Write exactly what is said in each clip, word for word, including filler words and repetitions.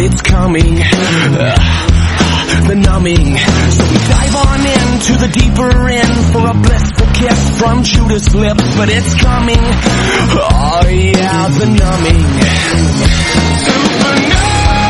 but it's coming. Uh, the numbing. So we dive on into the deeper end for a blissful kiss from Judas' lips, but it's coming. Oh yeah, the numbing. Supernova.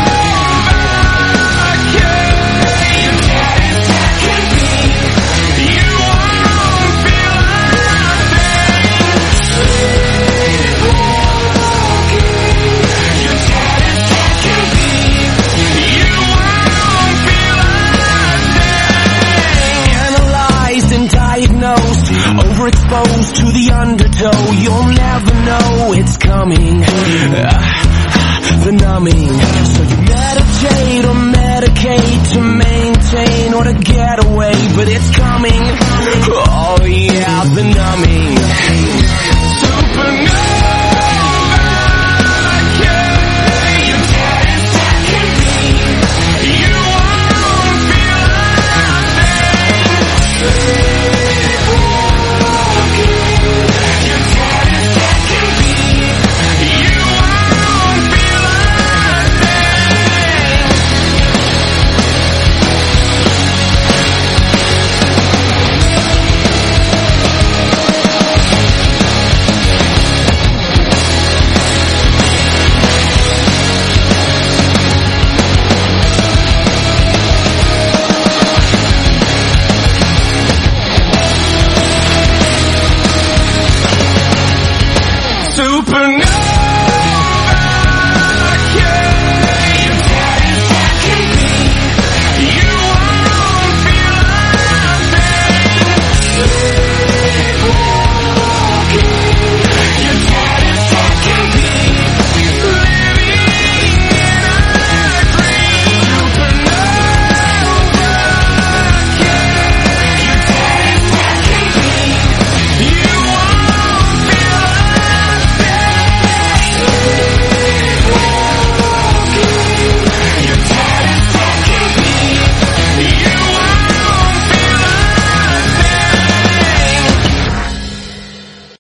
Overexposed to the undertow, you'll never know it's coming. Uh, the numbing. So you meditate or medicate to maintain or to get away, but it's coming. Oh yeah, the numbing.